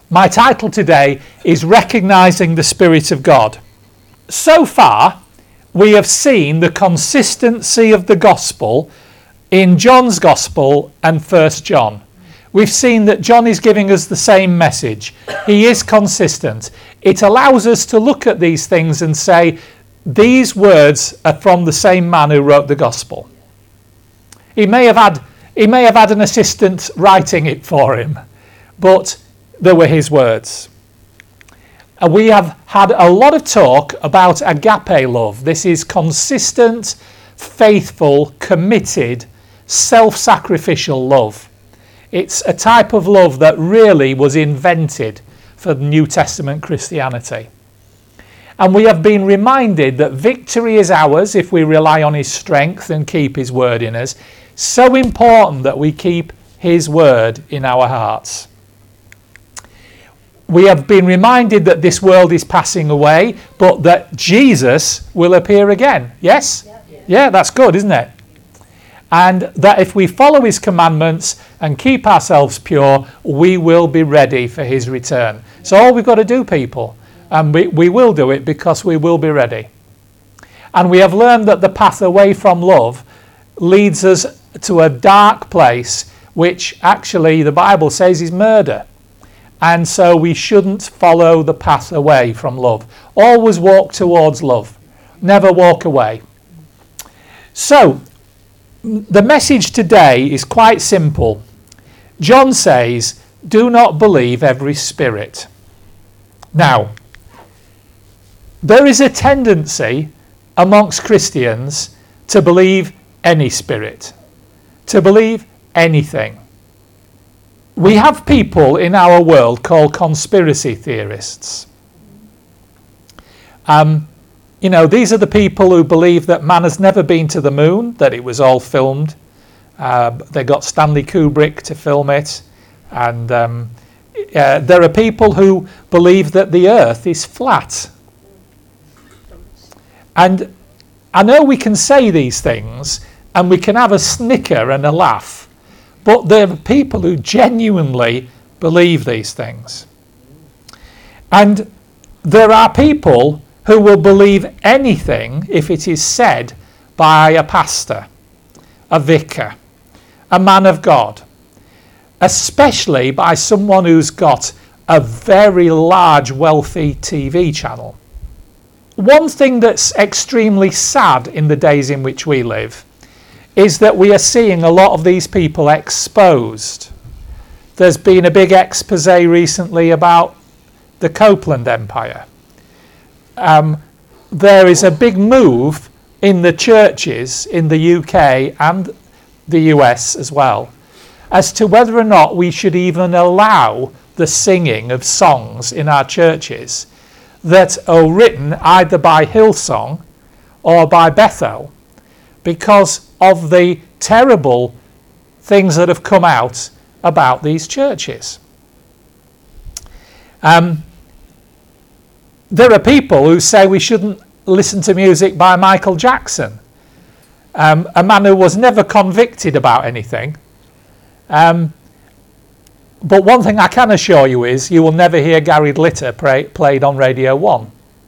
My title today is Recognizing the Spirit of God. So far, we have seen the consistency of the gospel in John's gospel and 1 John. We've seen that John is giving us the same message. He is consistent. It allows us to look at these things and say, these words are from the same man who wrote the gospel. He may have had an assistant writing it for him, but they were his words. And we have had a lot of talk about agape love. This is consistent, faithful, committed, self-sacrificial love. It's a type of love that really was invented for New Testament Christianity. And we have been reminded that victory is ours if we rely on his strength and keep his word in us. So important that we keep his word in our hearts. We have been reminded that this world is passing away, but that Jesus will appear again. Yes? Yeah, that's good, isn't it? And that if we follow his commandments and keep ourselves pure, we will be ready for his return. So all we've got to do, people, and we will do it because we will be ready. And we have learned that the path away from love leads us to a dark place, which actually the Bible says is murder. And so we shouldn't follow the path away from love. Always walk towards love. Never walk away. So, the message today is quite simple. John says, do not believe every spirit. Now, there is a tendency amongst Christians to believe any spirit, to believe anything. We have people in our world called conspiracy theorists. These are the people who believe that man has never been to the moon, that it was all filmed. They got Stanley Kubrick to film it. And there are people who believe that the earth is flat. And I know we can say these things and we can have a snicker and a laugh. But there are people who genuinely believe these things. And there are people who will believe anything if it is said by a pastor, a vicar, a man of God, especially by someone who's got a very large, wealthy TV channel. One thing that's extremely sad in the days in which we live is that we are seeing a lot of these people exposed. There's been a big expose recently about the Copeland Empire. There is a big move in the churches in the UK and the US as well as to whether or not we should even allow the singing of songs in our churches that are written either by Hillsong or by Bethel, because of the terrible things that have come out about these churches. There are people who say we shouldn't listen to music by Michael Jackson, a man who was never convicted about anything. But one thing I can assure you is you will never hear Gary Glitter played on Radio 1.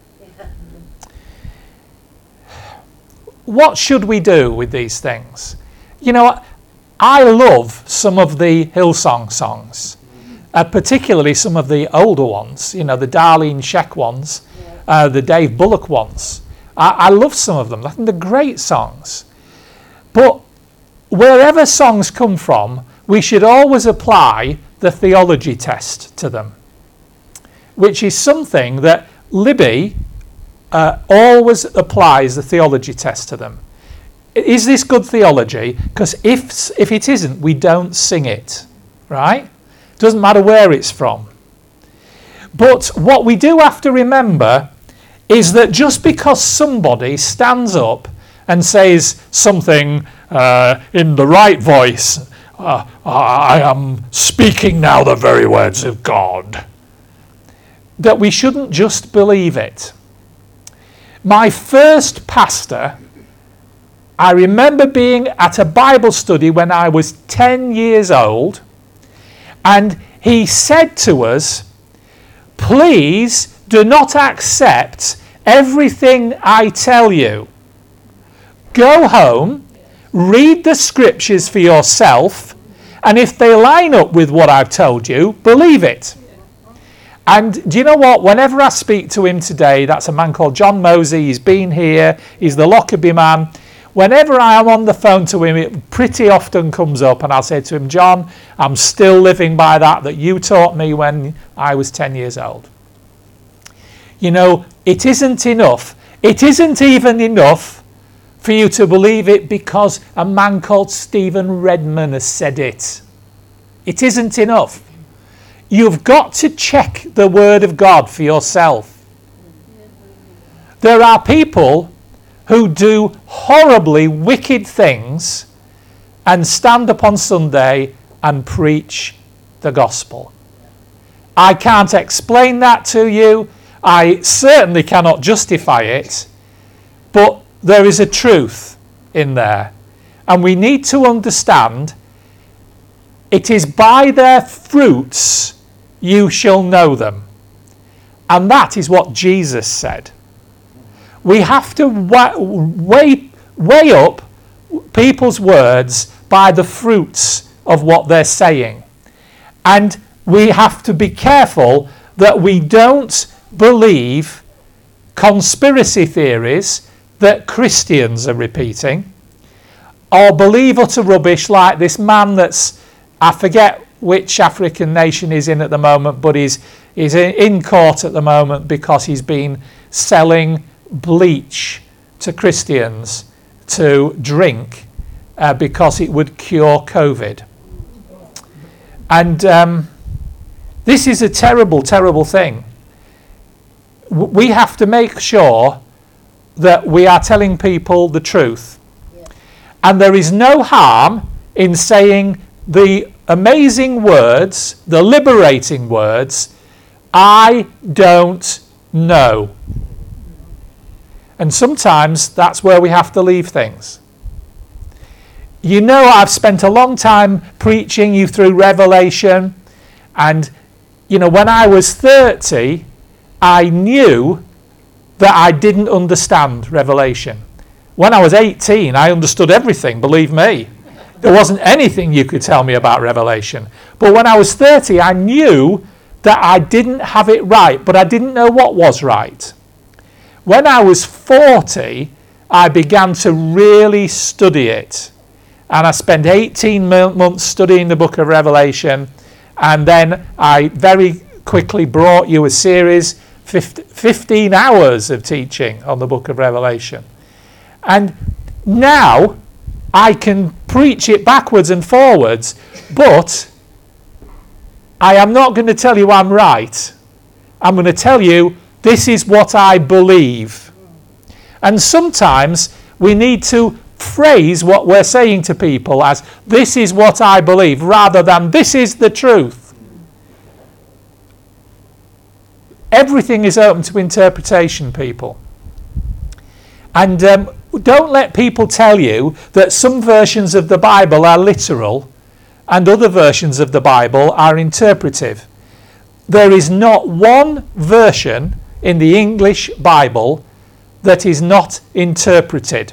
What should we do with these things? I love some of the Hillsong songs, particularly some of the older ones, the Darlene Zschech ones, the Dave Bullock ones. I love some of them. I think they're great songs. But wherever songs come from, we should always apply the theology test to them, which is something that Libby always applies the theology test to them. Is this good theology? Because if it isn't, we don't sing it, right? Doesn't matter where it's from. But what we do have to remember is that just because somebody stands up and says something in the right voice, I am speaking now the very words of God, that we shouldn't just believe it. My first pastor, I remember being at a Bible study when I was 10 years old, and he said to us, please do not accept everything I tell you. Go home, read the scriptures for yourself, and if they line up with what I've told you, believe it. And do you know what? Whenever I speak to him today, that's a man called John Mosey. He's been here. He's the Lockerbie man. Whenever I am on the phone to him, it pretty often comes up, and I'll say to him, John, I'm still living by that you taught me when I was 10 years old. You know, it isn't enough. It isn't even enough for you to believe it because a man called Stephen Redman has said it. It isn't enough. You've got to check the Word of God for yourself. There are people who do horribly wicked things and stand up on Sunday and preach the gospel. I can't explain that to you. I certainly cannot justify it. But there is a truth in there. And we need to understand it is by their fruits you shall know them. And that is what Jesus said. We have to weigh up people's words by the fruits of what they're saying. And we have to be careful that we don't believe conspiracy theories that Christians are repeating, or believe utter rubbish like this man that's, I forget which African nation he's in at the moment, but he's in court at the moment because he's been selling bleach to Christians to drink because it would cure COVID. And this is a terrible, terrible thing. We have to make sure that we are telling people the truth. Yeah. And there is no harm in saying the amazing words, the liberating words, I don't know. And sometimes that's where we have to leave things. You know, I've spent a long time preaching you through Revelation, and you know, when I was 30, I knew that I didn't understand Revelation. When I was 18, I understood everything, believe me. There wasn't anything you could tell me about Revelation. But when I was 30, I knew that I didn't have it right, but I didn't know what was right. When I was 40, I began to really study it. And I spent 18 months studying the book of Revelation. And then I very quickly brought you a series, 15 hours of teaching on the book of Revelation. And now I can preach it backwards and forwards, but I am not going to tell you I'm right. I'm going to tell you this is what I believe. And sometimes we need to phrase what we're saying to people as this is what I believe rather than this is the truth. Everything is open to interpretation, people. And don't let people tell you that some versions of the Bible are literal and other versions of the Bible are interpretive. There is not one version in the English Bible that is not interpreted.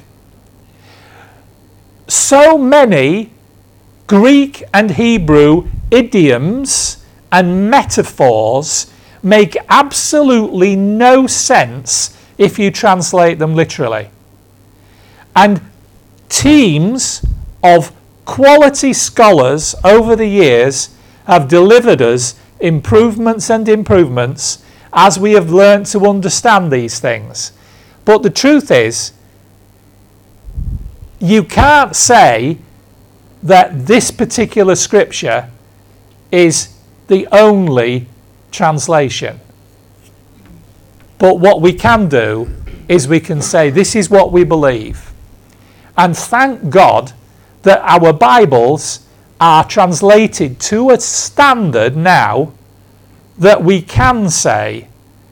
So many Greek and Hebrew idioms and metaphors make absolutely no sense if you translate them literally. And teams of quality scholars over the years have delivered us improvements and improvements as we have learned to understand these things. But the truth is, you can't say that this particular scripture is the only translation. But what we can do is we can say this is what we believe. And thank God that our Bibles are translated to a standard now that we can say,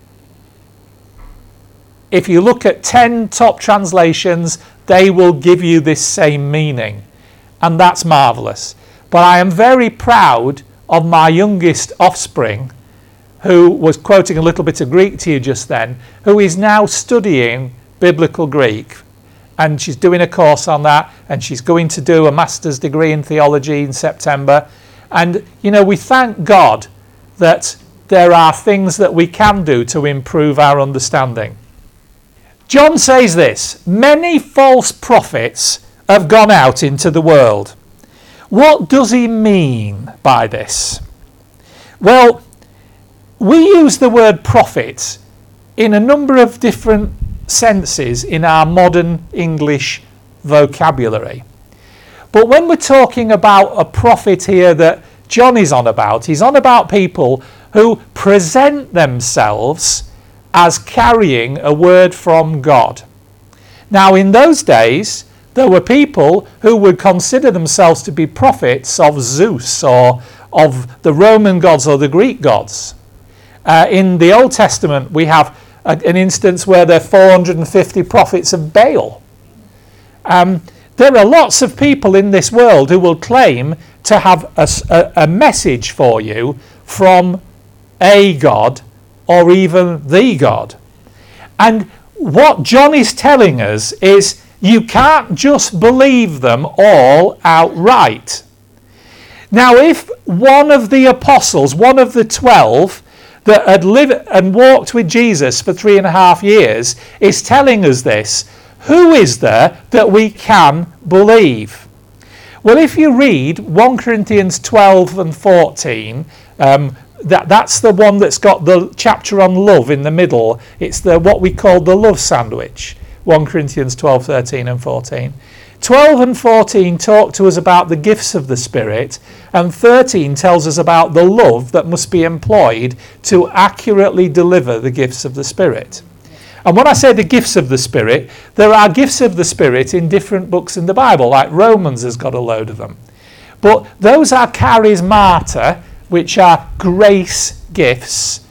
if you look at 10 top translations, they will give you this same meaning. And that's marvellous. But I am very proud of my youngest offspring who was quoting a little bit of Greek to you just then, who is now studying biblical Greek. And she's doing a course on that, and she's going to do a master's degree in theology in September. And, we thank God that there are things that we can do to improve our understanding. John says this: many false prophets have gone out into the world. What does he mean by this? Well, we use the word prophet in a number of different senses in our modern English vocabulary. But when we're talking about a prophet here that John is on about, he's on about people who present themselves as carrying a word from God. Now, in those days, there were people who would consider themselves to be prophets of Zeus or of the Roman gods or the Greek gods. In the Old Testament, we have an instance where there are 450 prophets of Baal. There are lots of people in this world who will claim to have a message for you from a god or even the God. And what John is telling us is you can't just believe them all outright. Now, if one of the apostles, one of the 12 that had lived and walked with Jesus for 3.5 years is telling us this, who is there that we can believe? Well, if you read 1 Corinthians 12 and 14, that's the one that's got the chapter on love in the middle. It's what we call the love sandwich. 1 Corinthians 12, 13 and 14. 12 and 14 talk to us about the gifts of the Spirit, and 13 tells us about the love that must be employed to accurately deliver the gifts of the Spirit. And when I say the gifts of the Spirit, there are gifts of the Spirit in different books in the Bible, like Romans has got a load of them. But those are charismata, which are grace gifts.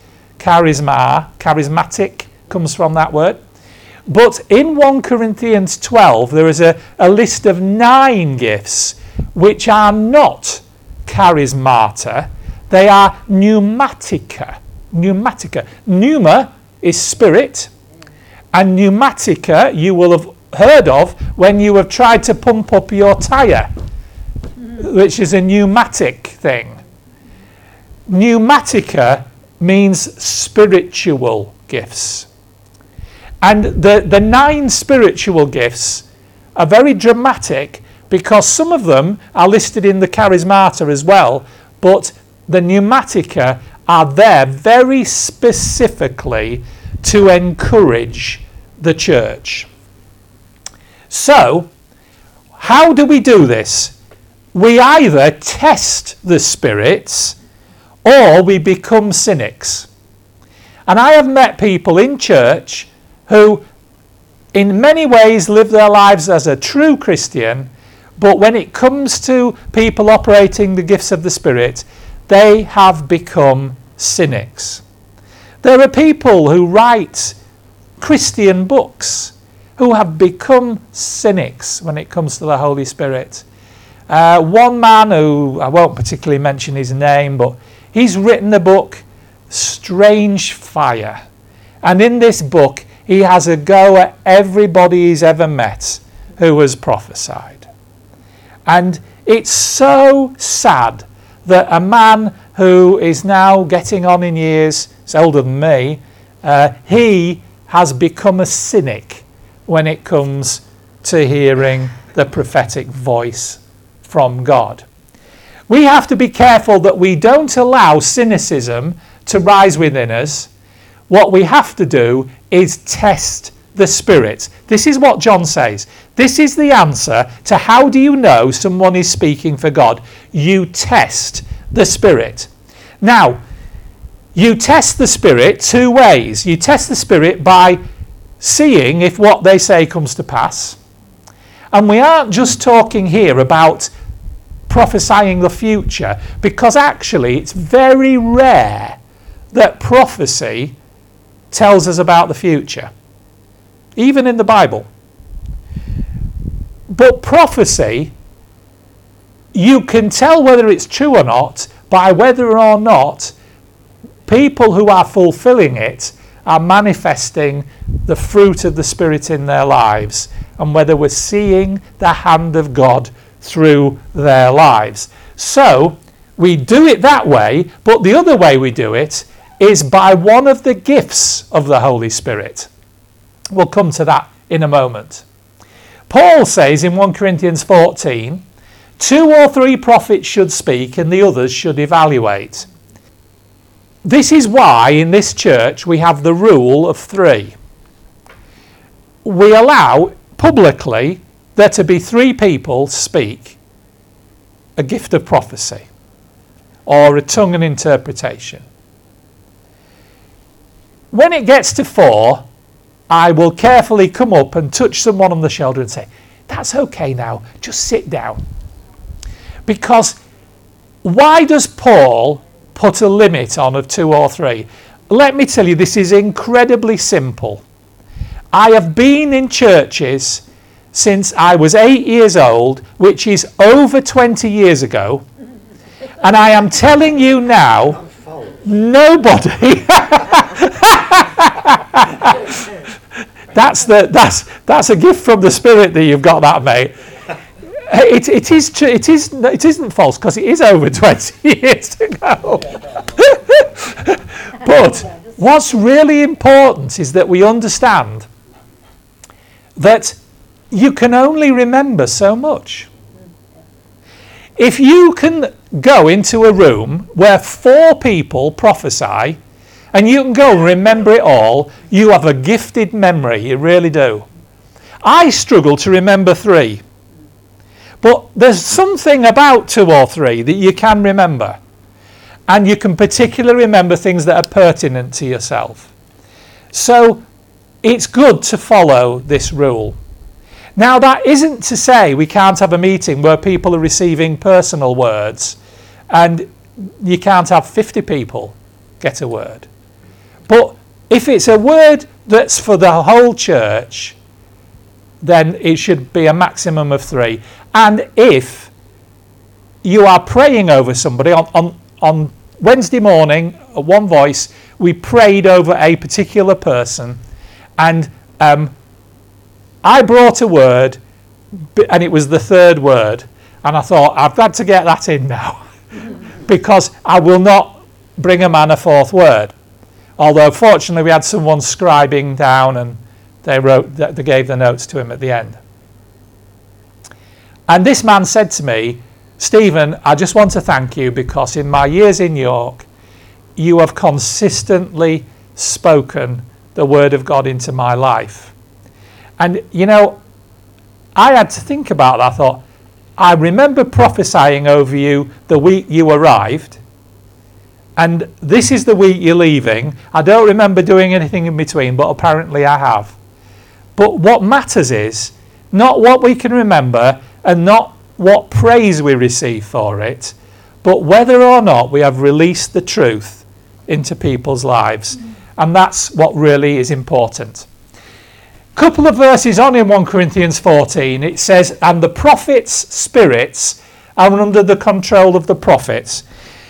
Charismatic comes from that word. But in 1 Corinthians 12, there is a list of 9 gifts which are not charismata. They are pneumatica. Pneuma is spirit, and pneumatica you will have heard of when you have tried to pump up your tyre, which is a pneumatic thing. Pneumatica means spiritual gifts. And the 9 spiritual gifts are very dramatic because some of them are listed in the charismata as well, but the pneumatica are there very specifically to encourage the church. So, how do we do this? We either test the spirits or we become cynics. And I have met people in church who in many ways live their lives as a true Christian, but when it comes to people operating the gifts of the Spirit, they have become cynics. There are people who write Christian books who have become cynics when it comes to the Holy Spirit. One man who, I won't particularly mention his name, but he's written a book, Strange Fire. And in this book, he has a go at everybody he's ever met who has prophesied. And it's so sad that a man who is now getting on in years, is older than me, he has become a cynic when it comes to hearing the prophetic voice from God. We have to be careful that we don't allow cynicism to rise within us. What we have to do is test the Spirit. This is what John says. This is the answer to how do you know someone is speaking for God. You test the Spirit. Now, you test the Spirit 2 ways. You test the Spirit by seeing if what they say comes to pass. And we aren't just talking here about prophesying the future, because actually it's very rare that prophecy tells us about the future, even in the Bible. But prophecy, you can tell whether it's true or not by whether or not people who are fulfilling it are manifesting the fruit of the Spirit in their lives, and whether we're seeing the hand of God through their lives. So we do it that way, but the other way we do it is by one of the gifts of the Holy Spirit. We'll come to that in a moment. Paul says in 1 Corinthians 14, 2 or 3 prophets should speak and the others should evaluate. This is why in this church we have the rule of 3. We allow publicly there to be 3 people speak a gift of prophecy or a tongue and interpretation. When it gets to 4, I will carefully come up and touch someone on the shoulder and say, that's okay now, just sit down. Because why does Paul put a limit on of 2 or 3? Let me tell you, this is incredibly simple. I have been in churches since I was 8 years old, which is over 20 years ago, and I am telling you now, nobody that's a gift from the Spirit that you've got that, mate. It isn't false, because it is over 20 years ago. But what's really important is that we understand that you can only remember so much. If you can go into a room where 4 people prophesy and you can go and remember it all, you have a gifted memory, you really do. I struggle to remember 3. But there's something about 2 or 3 that you can remember. And you can particularly remember things that are pertinent to yourself. So it's good to follow this rule. Now, that isn't to say we can't have a meeting where people are receiving personal words and you can't have 50 people get a word. But if it's a word that's for the whole church, then it should be a maximum of 3. And if you are praying over somebody, on Wednesday morning, at One Voice, we prayed over a particular person, and I brought a word, and it was the 3rd word, and I thought, I've got to get that in now, because I will not bring a man a 4th word. Although, fortunately, we had someone scribing down, and they gave the notes to him at the end. And this man said to me, Stephen, I just want to thank you, because in my years in York, you have consistently spoken the word of God into my life. And, you know, I had to think about that. I thought, I remember prophesying over you the week you arrived, and this is the week you're leaving. I don't remember doing anything in between, but apparently I have. But what matters is not what we can remember and not what praise we receive for it, but whether or not we have released the truth into people's lives. And that's what really is important. Couple of verses on in 1 Corinthians 14, it says, and the prophets' spirits are under the control of the prophets.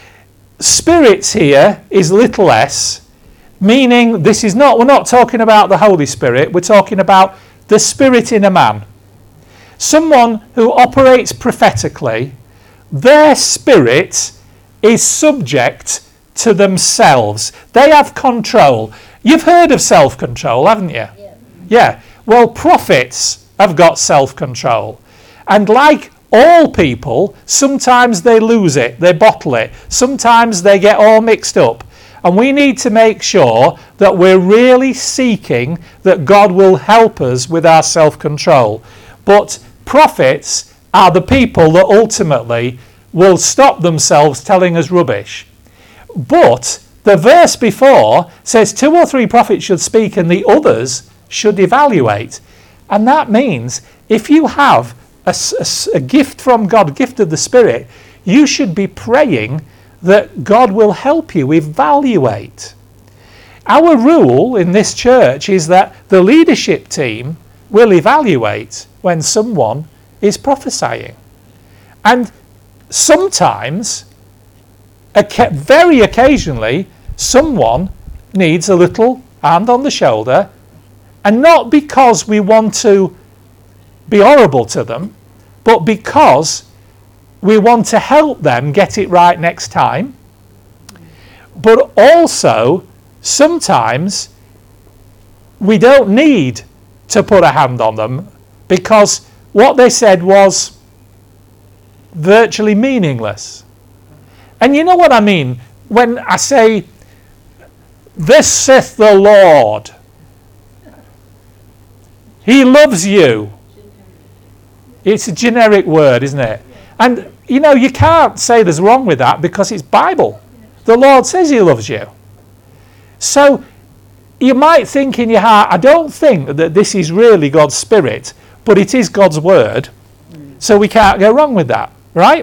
Spirits here is little s, meaning this is not, we're not talking about the Holy Spirit, we're talking about the spirit in a man. Someone who operates prophetically, their spirit is subject to themselves. They have control. You've heard of self-control, haven't you? Yeah. Well, prophets have got self-control. And like all people, sometimes they lose it, they bottle it. Sometimes they get all mixed up. And we need to make sure that we're really seeking that God will help us with our self-control. But prophets are the people that ultimately will stop themselves telling us rubbish. But the verse before says 2 or 3 prophets should speak and the others should evaluate. And that means if you have a gift from God, gift of the Spirit, you should be praying that God will help you evaluate. Our rule in this church is that the leadership team will evaluate when someone is prophesying. And sometimes, very occasionally, someone needs a little hand on the shoulder, and not because we want to be horrible to them, but because we want to help them get it right next time. But also, sometimes we don't need to put a hand on them because what they said was virtually meaningless. And you know what I mean when I say, "This saith the Lord. He loves you." It's a generic word, isn't it? And, you can't say there's wrong with that because it's Bible. The Lord says he loves you. So you might think in your heart, I don't think that this is really God's Spirit, but it is God's Word. So we can't go wrong with that, right?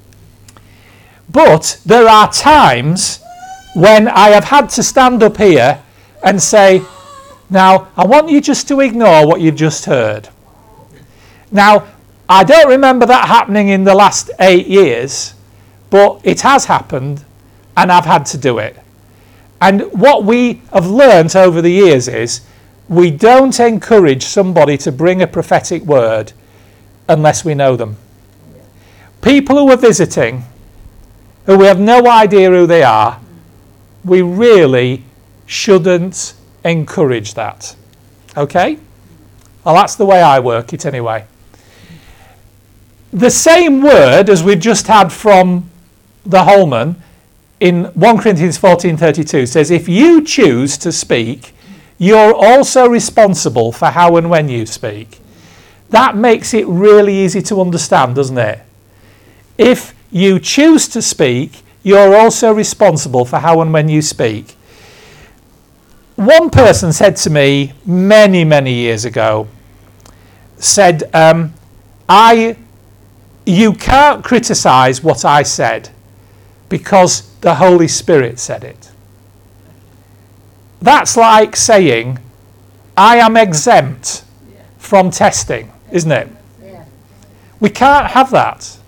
But there are times when I have had to stand up here and say, now, I want you just to ignore what you've just heard. Now, I don't remember that happening in the last 8 years, but it has happened, and I've had to do it. And what we have learnt over the years is we don't encourage somebody to bring a prophetic word unless we know them. People who are visiting, who we have no idea who they are, we really shouldn't encourage that. Okay? Well, that's the way I work it anyway. The same word as we've just had from the Holman in 1 Corinthians 14:32 says, if you choose to speak, you're also responsible for how and when you speak. That makes it really easy to understand, doesn't it? If you choose to speak, you're also responsible for how and when you speak. One person said to me many, many years ago, said, you can't criticise what I said because the Holy Spirit said it. That's like saying, I am exempt from testing, isn't it? Yeah. We can't have that.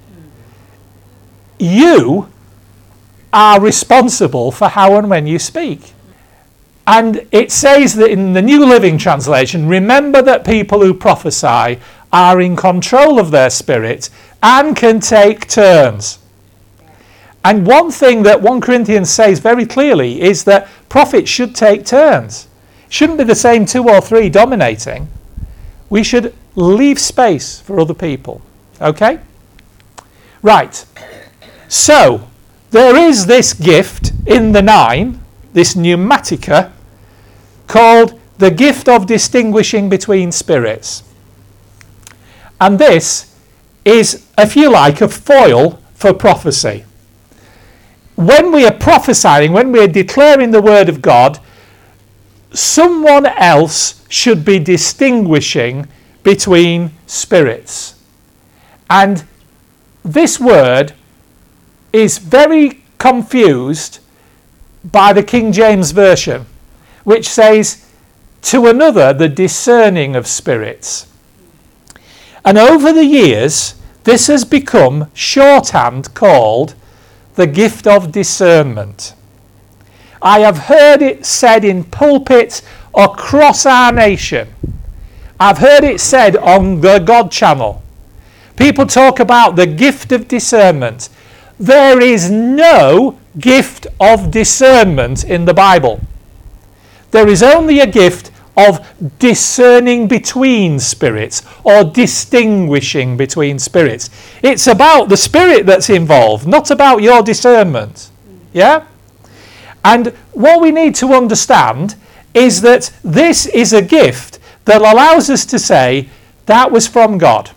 You are responsible for how and when you speak. And it says that in the New Living Translation, remember that people who prophesy are in control of their spirit and can take turns. And one thing that 1 Corinthians says very clearly is that prophets should take turns. It shouldn't be the same 2 or 3 dominating. We should leave space for other people. Okay? Right. So, there is this gift in the 9, this pneumatica, called the gift of distinguishing between spirits. And this is, if you like, a foil for prophecy. When we are prophesying, when we are declaring the word of God, someone else should be distinguishing between spirits. And this word is very confused by the King James Version, which says, to another, the discerning of spirits. And over the years, this has become shorthand called the gift of discernment. I have heard it said in pulpits across our nation. I've heard it said on the God channel. People talk about the gift of discernment. There is no gift of discernment in the Bible. There is only a gift of discerning between spirits or distinguishing between spirits. It's about the spirit that's involved, not about your discernment. Yeah? And what we need to understand is that this is a gift that allows us to say that was from God.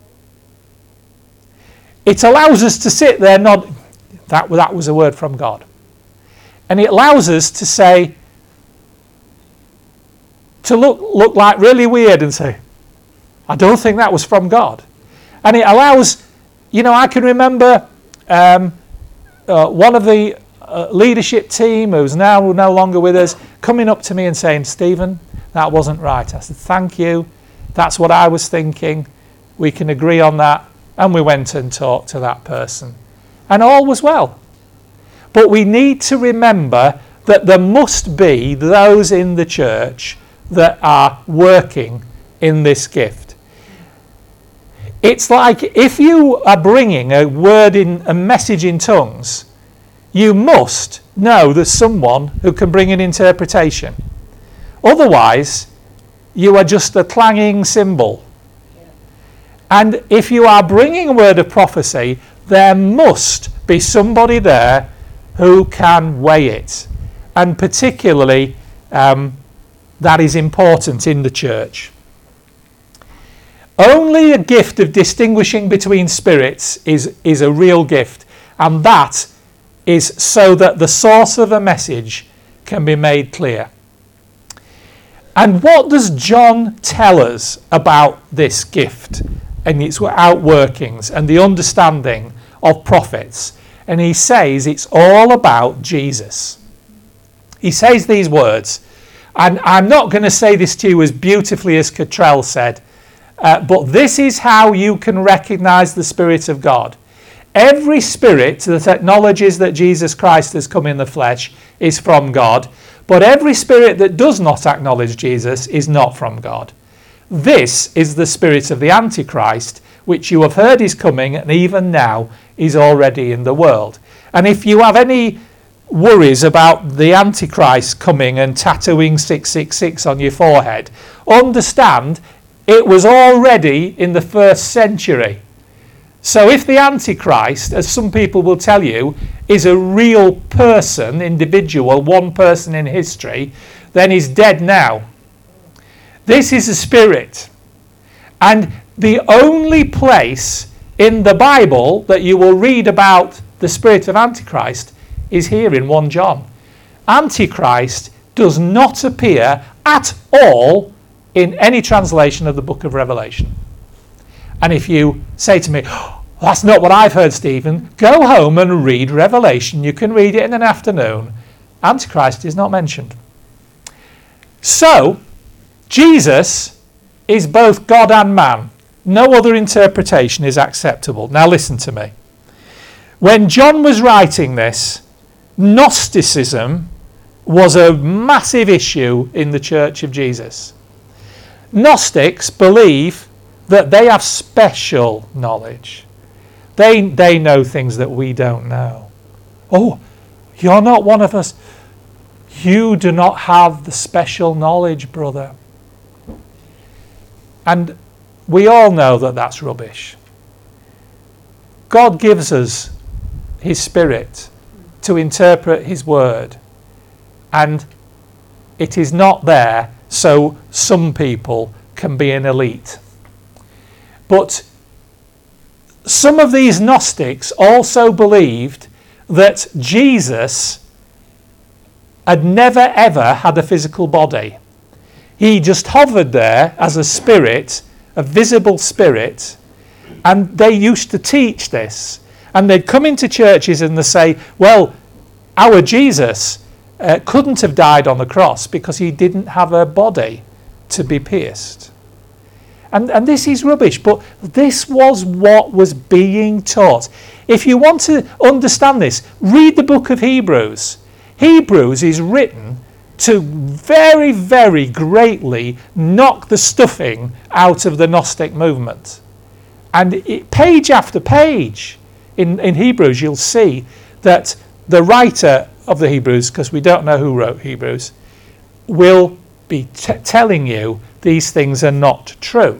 It allows us to sit there nod, that was a word from God. And it allows us to say, to look like really weird and say, I don't think that was from God. And it allows, I can remember one of the leadership team who's now no longer with us coming up to me and saying, Stephen, that wasn't right. I said, thank you. That's what I was thinking. We can agree on that. And we went and talked to that person. And all was well. But we need to remember that there must be those in the church that are working in this gift. It's like if you are bringing a message in tongues, you must know there's someone who can bring an interpretation. Otherwise, you are just a clanging cymbal. And if you are bringing a word of prophecy, there must be somebody there who can weigh it. And particularly, that is important in the church. Only a gift of distinguishing between spirits is a real gift, and that is so that the source of a message can be made clear. And what does John tell us about this gift and its outworkings and the understanding of prophets? And he says it's all about Jesus. He says these words, and I'm not going to say this to you as beautifully as Cottrell said, but this is how you can recognize the Spirit of God. Every spirit that acknowledges that Jesus Christ has come in the flesh is from God, but every spirit that does not acknowledge Jesus is not from God. This is the spirit of the Antichrist, which you have heard is coming, and even now is already in the world. And if you have any worries about the Antichrist coming and tattooing 666 on your forehead, understand it was already in the 1st century. So if the Antichrist, as some people will tell you, is a real person, individual, one person in history, then he's dead now. This is a spirit. And the only place in the Bible that you will read about the spirit of Antichrist is here in 1 John. Antichrist does not appear at all in any translation of the book of Revelation. And if you say to me, oh, that's not what I've heard, Stephen, go home and read Revelation. You can read it in an afternoon. Antichrist is not mentioned. So, Jesus is both God and man. No other interpretation is acceptable. Now listen to me. When John was writing this, Gnosticism was a massive issue in the Church of Jesus. Gnostics believe that they have special knowledge. They know things that we don't know. Oh, you're not one of us. You do not have the special knowledge, brother. And we all know that that's rubbish. God gives us his Spirit to interpret his word. And it is not there so some people can be an elite. But some of these Gnostics also believed that Jesus had never ever had a physical body. He just hovered there as a spirit, a visible spirit, and they used to teach this. And they'd come into churches and they'd say, well, our Jesus couldn't have died on the cross because he didn't have a body to be pierced. And this is rubbish, but this was what was being taught. If you want to understand this, read the book of Hebrews. Hebrews is written to very, very greatly knock the stuffing out of the Gnostic movement. And page after page in Hebrews, you'll see that the writer of the Hebrews, because we don't know who wrote Hebrews, will be telling you these things are not true.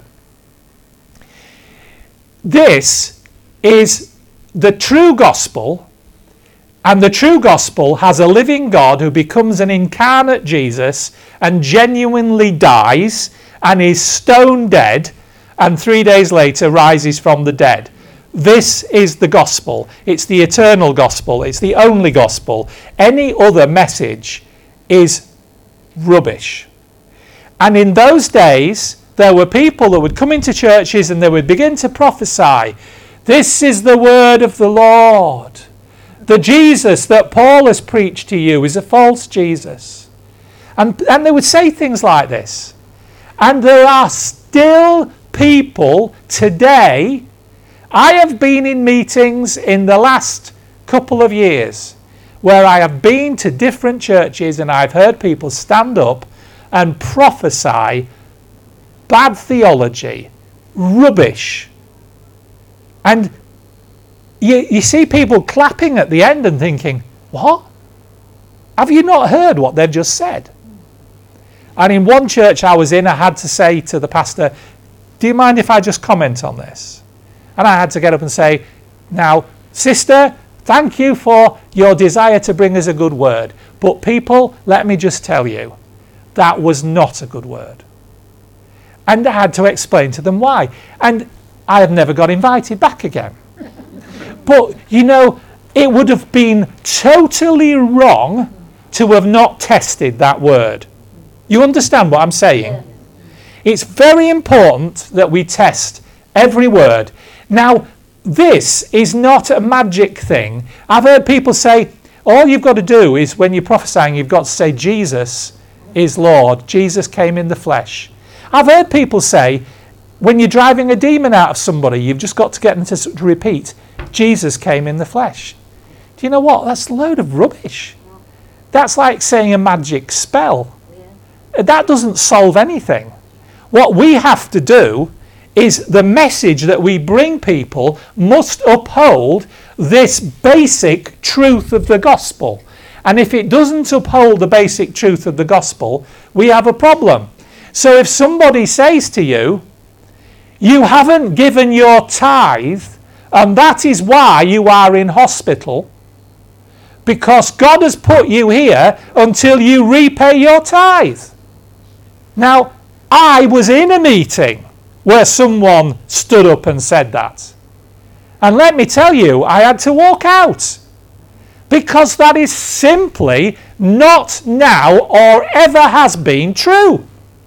This is the true gospel, and the true gospel has a living God who becomes an incarnate Jesus and genuinely dies and is stone dead and 3 days later rises from the dead. This is the gospel. It's the eternal gospel. It's the only gospel. Any other message is rubbish. And in those days, there were people that would come into churches and they would begin to prophesy. This is the word of the Lord. The Jesus that Paul has preached to you is a false Jesus. And they would say things like this. And there are still people today. I have been in meetings in the last couple of years where I have been to different churches and I've heard people stand up and prophesy bad theology, rubbish. And you see people clapping at the end and thinking, what? Have you not heard what they've just said? And in one church I was in, I had to say to the pastor, do you mind if I just comment on this? And I had to get up and say, now, sister, thank you for your desire to bring us a good word. But people, let me just tell you, that was not a good word. And I had to explain to them why. And I have never got invited back again. But, you know, it would have been totally wrong to have not tested that word. You understand what I'm saying? Yeah. It's very important that we test every word. Now, this is not a magic thing. I've heard people say, all you've got to do is, when you're prophesying, you've got to say, Jesus is Lord. Jesus came in the flesh. I've heard people say, when you're driving a demon out of somebody, you've just got to get them to repeat, Jesus came in the flesh. Do you know what? That's a load of rubbish. That's like saying a magic spell. That doesn't solve anything. What we have to do is the message that we bring people must uphold this basic truth of the gospel. And if it doesn't uphold the basic truth of the gospel, we have a problem. So if somebody says to you, you haven't given your tithe, and that is why you are in hospital, because God has put you here until you repay your tithe. Now, I was in a meeting where someone stood up and said that. And let me tell you, I had to walk out. Because that is simply not now or ever has been true.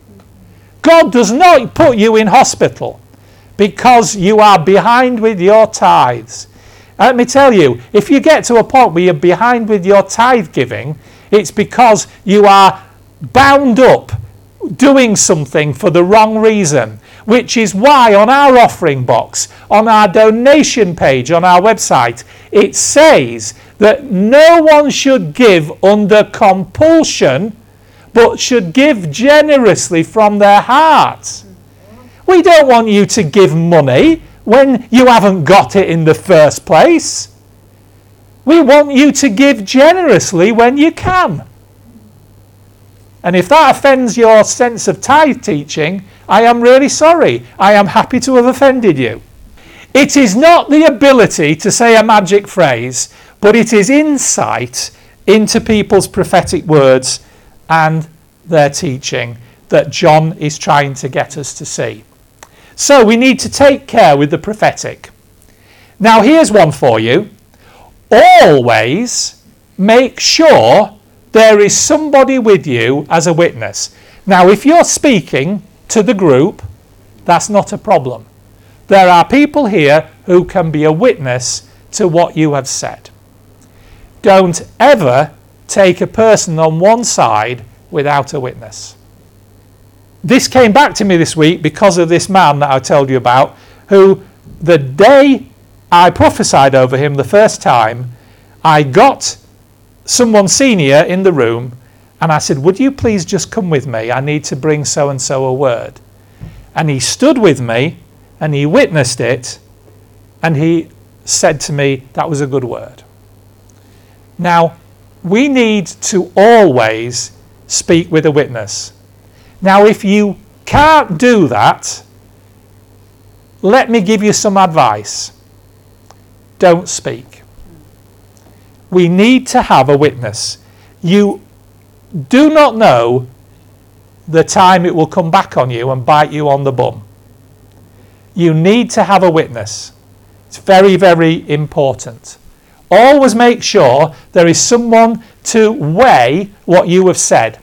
God does not put you in hospital because you are behind with your tithes. Let me tell you, if you get to a point where you're behind with your tithe giving, it's because you are bound up doing something for the wrong reason, which is why on our offering box, on our donation page on our website, it says that no one should give under compulsion, but should give generously from their heart. We don't want you to give money when you haven't got it in the first place. We want you to give generously when you can. And if that offends your sense of tithe teaching, I am really sorry. I am happy to have offended you. It is not the ability to say a magic phrase, but it is insight into people's prophetic words and their teaching that John is trying to get us to see. So we need to take care with the prophetic. Now here's one for you. Always make sure there is somebody with you as a witness. Now if you're speaking to the group, that's not a problem. There are people here who can be a witness to what you have said. Don't ever take a person on one side without a witness. This came back to me this week because of this man that I told you about, who the day I prophesied over him the first time, I got someone senior in the room and I said, would you please just come with me? I need to bring so-and-so a word. And he stood with me and he witnessed it and he said to me, that was a good word. Now, we need to always speak with a witness. Now, if you can't do that, let me give you some advice. Don't speak. We need to have a witness. You do not know the time it will come back on you and bite you on the bum. You need to have a witness. It's very, very important. Always make sure there is someone to weigh what you have said.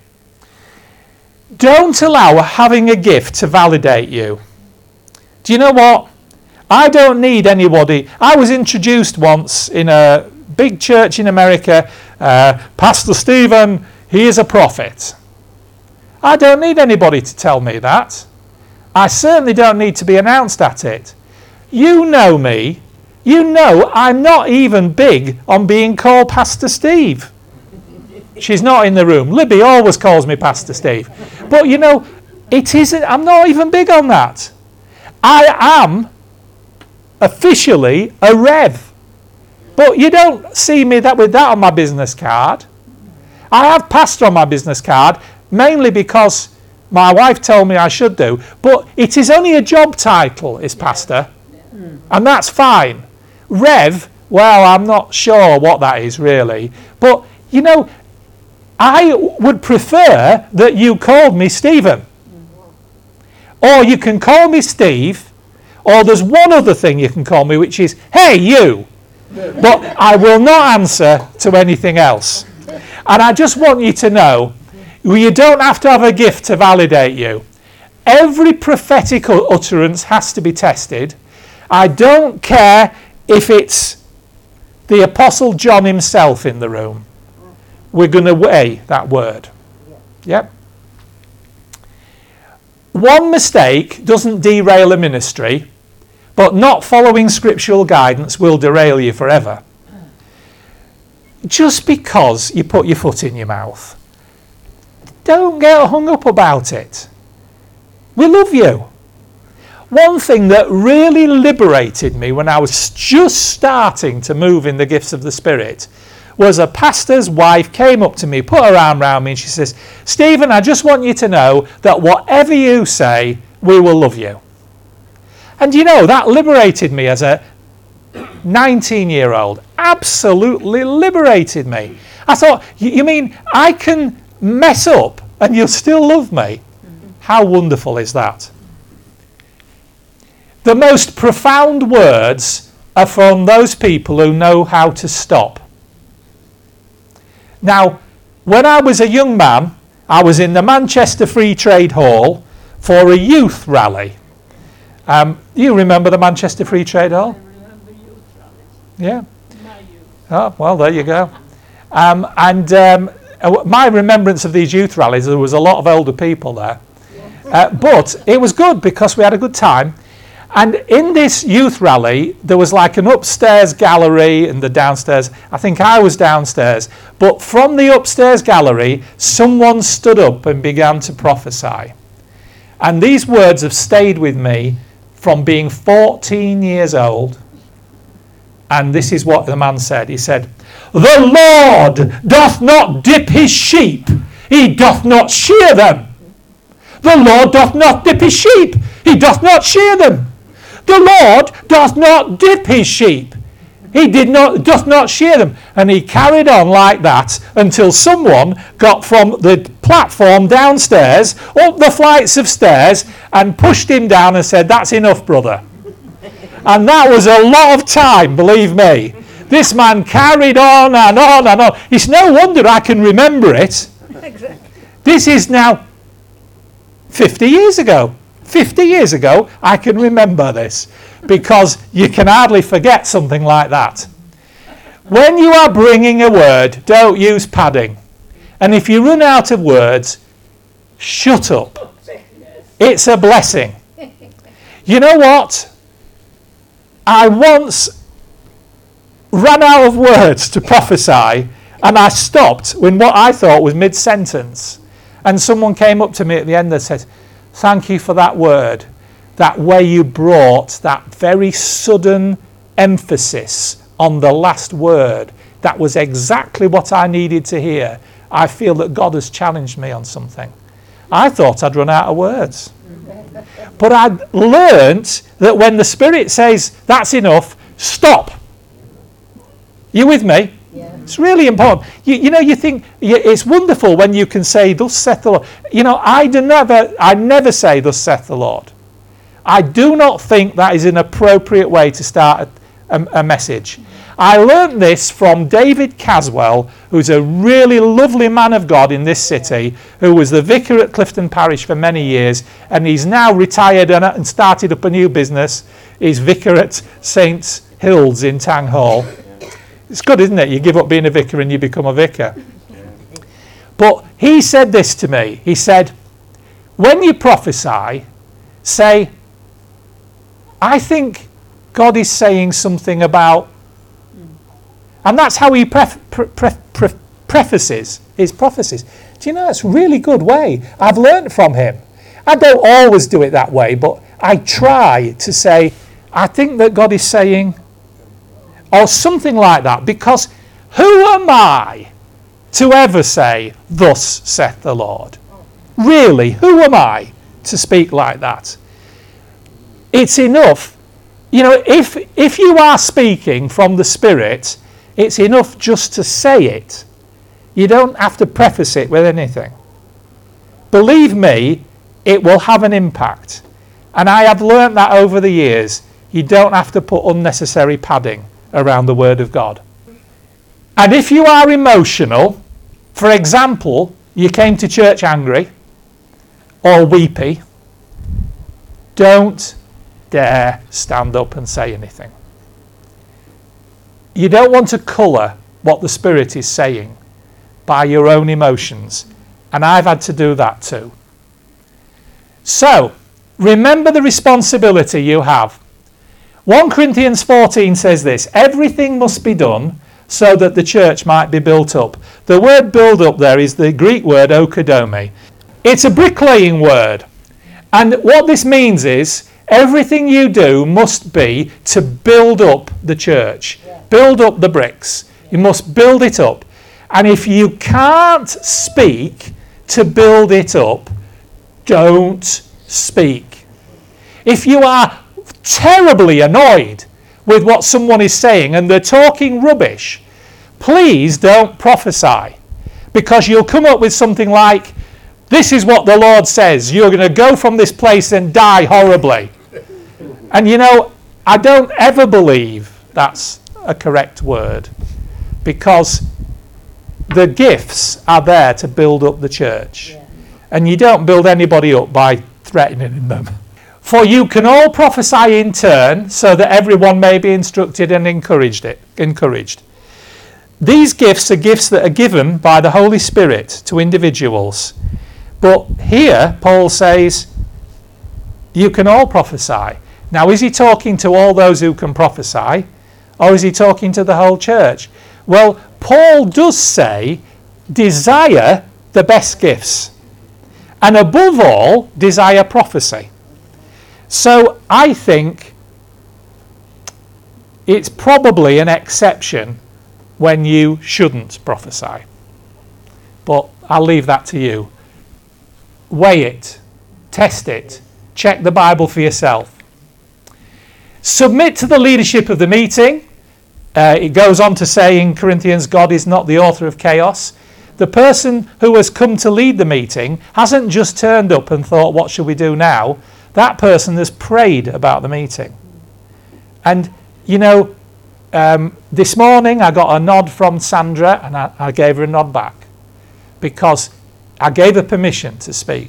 Don't allow having a gift to validate you. Do you know what? I don't need anybody. I was introduced once in a big church in America. Pastor Stephen, he is a prophet. I don't need anybody to tell me that. I certainly don't need to be announced at it. You know me. You know, I'm not even big on being called Pastor Steve. She's not in the room. Libby always calls me Pastor Steve. But you know, it isn't, I'm not even big on that. I am officially a Rev. But you don't see me with that on my business card. I have pastor on my business card, mainly because my wife told me I should do. But it is only a job title, is pastor. And that's fine. Rev, well, I'm not sure what that is really. But, you know, I would prefer that you called me Stephen. Or you can call me Steve. Or there's one other thing you can call me, which is, hey, you. But I will not answer to anything else. And I just want you to know, you don't have to have a gift to validate you. Every prophetic utterance has to be tested. I don't care if it's the Apostle John himself in the room. We're going to weigh that word. Yep. One mistake doesn't derail a ministry, but not following scriptural guidance will derail you forever. Just because you put your foot in your mouth, don't get hung up about it. We love you. One thing that really liberated me when I was just starting to move in the gifts of the Spirit was a pastor's wife came up to me, put her arm around me, and she says, Stephen, I just want you to know that whatever you say, we will love you. And you know, that liberated me as a 19-year-old. Absolutely liberated me. I thought, you mean I can mess up and you'll still love me? How wonderful is that? The most profound words are from those people who know how to stop. Now, when I was a young man, I was in the Manchester Free Trade Hall for a youth rally. You remember the Manchester Free Trade Hall? I remember youth rallies. Yeah. My youth. Oh, well, there you go. My remembrance of these youth rallies, there was a lot of older people there. But it was good because we had a good time. And in this youth rally, there was like an upstairs gallery and the downstairs. I think I was downstairs. But from the upstairs gallery, someone stood up and began to prophesy. And these words have stayed with me from being 14 years old. And this is what the man said. He said, the Lord doth not dip his sheep, he doth not shear them. The Lord doth not dip his sheep, he doth not shear them. The Lord doth not dip his sheep, he doth not shear them. And he carried on like that until someone got from the platform downstairs up the flights of stairs and pushed him down and said, that's enough, brother. And that was a lot of time, believe me. This man carried on and on and on. It's no wonder I can remember it. Exactly. This is now 50 years ago. 50 years ago, I can remember this because you can hardly forget something like that. When you are bringing a word, don't use padding. And if you run out of words, shut up. It's a blessing. You know what? I once ran out of words to prophesy and I stopped when what I thought was mid-sentence. And someone came up to me at the end and said, thank you for that word, that way you brought that very sudden emphasis on the last word. That was exactly what I needed to hear. I feel that God has challenged me on something. I thought I'd run out of words. But I'd learnt that when the Spirit says, that's enough, stop. You with me? Yeah. It's really important. You know, you think it's wonderful when you can say, thus saith the Lord. You know, I never say, thus saith the Lord. I do not think that is an appropriate way to start a message. I learnt this from David Caswell, who's a really lovely man of God in this city, who was the vicar at Clifton Parish for many years, and he's now retired and started up a new business. He's vicar at St. Hills in Tang Hall. It's good, isn't it? You give up being a vicar and you become a vicar. But he said this to me. He said, when you prophesy, say, I think God is saying something about, and that's how he prefaces his prophecies. Do you know, it's a really good way. I've learned from him. I don't always do it that way, but I try to say, I think that God is saying, or something like that, because who am I to ever say, thus saith the Lord? Really, who am I to speak like that? It's enough, you know, if you are speaking from the Spirit, it's enough just to say it. You don't have to preface it with anything. Believe me, it will have an impact. And I have learnt that over the years. You don't have to put unnecessary padding around the Word of God. And if you are emotional, for example, you came to church angry or weepy, don't dare stand up and say anything. You don't want to colour what the Spirit is saying by your own emotions. And I've had to do that too. So, remember the responsibility you have. 1 Corinthians 14 says this, everything must be done so that the church might be built up. The word build up there is the Greek word oikodomai. It's a bricklaying word. And what this means is everything you do must be to build up the church. Build up the bricks. You must build it up. And if you can't speak to build it up, don't speak. If you are terribly annoyed with what someone is saying and they're talking rubbish, please don't prophesy, because you'll come up with something like, this is what the Lord says, you're going to go from this place and die horribly. And you know, I don't ever believe that's a correct word, because the gifts are there to build up the church. And you don't build anybody up by threatening them. For you can all prophesy in turn, so that everyone may be instructed and encouraged. These gifts are gifts that are given by the Holy Spirit to individuals. But here, Paul says, you can all prophesy. Now, is he talking to all those who can prophesy, or is he talking to the whole church? Well, Paul does say, desire the best gifts. And above all, desire prophecy. So I think it's probably an exception when you shouldn't prophesy. But I'll leave that to you. Weigh it, test it, check the Bible for yourself. Submit to the leadership of the meeting. It goes on to say in Corinthians, God is not the author of chaos. The person who has come to lead the meeting hasn't just turned up and thought, what should we do now? That person has prayed about the meeting. And, you know, this morning I got a nod from Sandra, and I gave her a nod back, because I gave her permission to speak.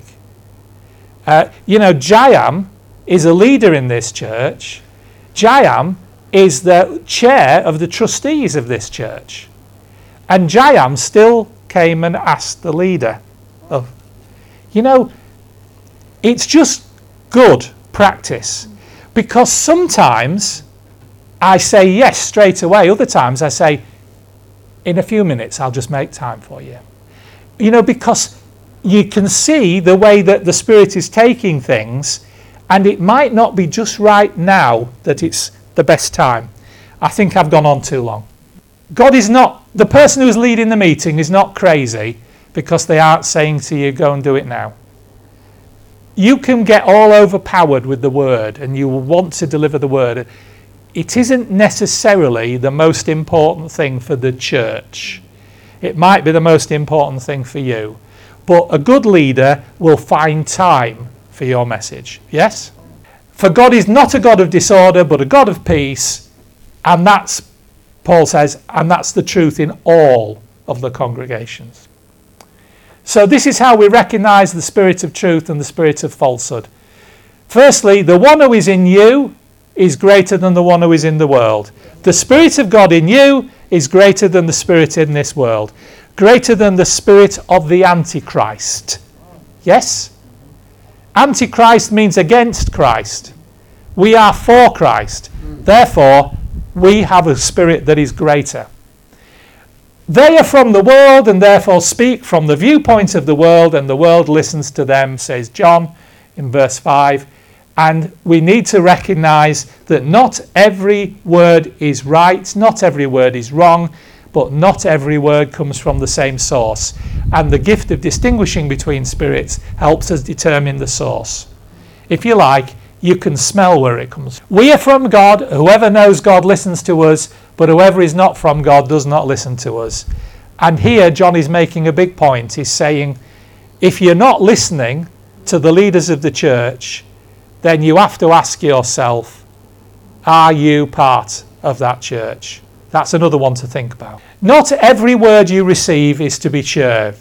You know, Jayam is a leader in this church. Jayam is the chair of the trustees of this church. And Jayam still came and asked the leader of, you know, it's just good practice, because sometimes I say yes straight away, other times I say, in a few minutes I'll just make time for you. You know, because you can see the way that the Spirit is taking things, and it might not be just right now that it's the best time. I think I've gone on too long. God is not, the person who's leading the meeting is not crazy because they aren't saying to you, go and do it now. You can get all overpowered with the word and you will want to deliver the word. It isn't necessarily the most important thing for the church. It might be the most important thing for you. But a good leader will find time for your message. Yes? For God is not a God of disorder, but a God of peace. And that's, Paul says, and that's the truth in all of the congregations. So this is how we recognize the spirit of truth and the spirit of falsehood. Firstly, the one who is in you is greater than the one who is in the world. The Spirit of God in you is greater than the spirit in this world. Greater than the spirit of the Antichrist. Yes? Antichrist means against Christ. We are for Christ. Therefore, we have a spirit that is greater. They are from the world and therefore speak from the viewpoint of the world, and the world listens to them, says John in verse 5. And we need to recognize that not every word is right, not every word is wrong, but not every word comes from the same source. And the gift of distinguishing between spirits helps us determine the source. If you like, you can smell where it comes from. We are from God. Whoever knows God listens to us, but whoever is not from God does not listen to us. And here John is making a big point. He's saying, if you're not listening to the leaders of the church, then you have to ask yourself, are you part of that church? That's another one to think about. Not every word you receive is to be shared.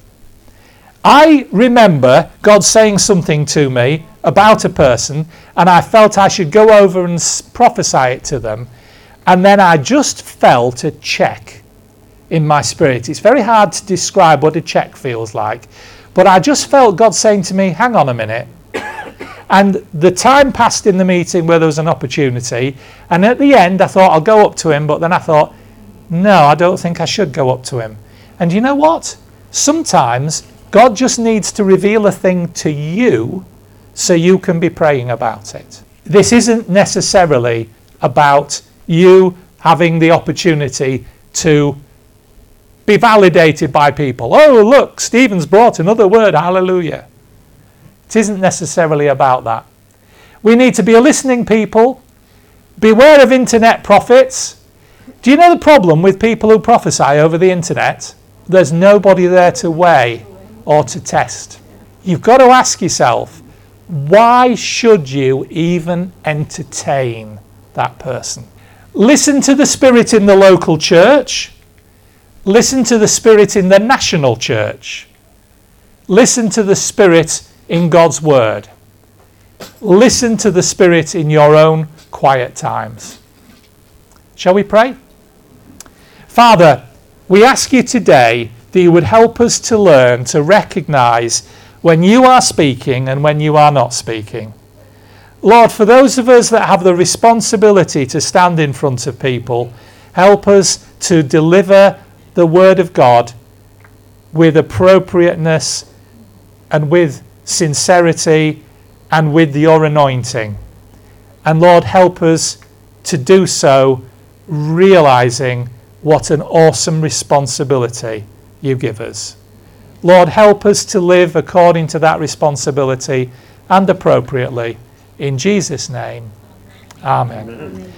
I remember God saying something to me about a person, and I felt I should go over and prophesy it to them, and then I just felt a check in my spirit. It's very hard to describe what a check feels like, but I just felt God saying to me, hang on a minute. And the time passed in the meeting where there was an opportunity, and at the end I thought I'll go up to him, but then I thought, no, I don't think I should go up to him. And you know what? Sometimes God just needs to reveal a thing to you so you can be praying about it. This isn't necessarily about you having the opportunity to be validated by people. Oh, look, Stephen's brought another word, hallelujah. It isn't necessarily about that. We need to be a listening people. Beware of internet prophets. Do you know the problem with people who prophesy over the internet? There's nobody there to weigh or to test. You've got to ask yourself, why should you even entertain that person? Listen to the spirit in the local church. Listen to the spirit in the national church. Listen to the spirit in God's word. Listen to the spirit in your own quiet times. Shall we pray? Father, we ask you today that you would help us to learn to recognize when you are speaking and when you are not speaking. Lord, for those of us that have the responsibility to stand in front of people, help us to deliver the word of God with appropriateness and with sincerity and with your anointing. And Lord, help us to do so realizing what an awesome responsibility you give us. Lord, help us to live according to that responsibility and appropriately. In Jesus' name, amen.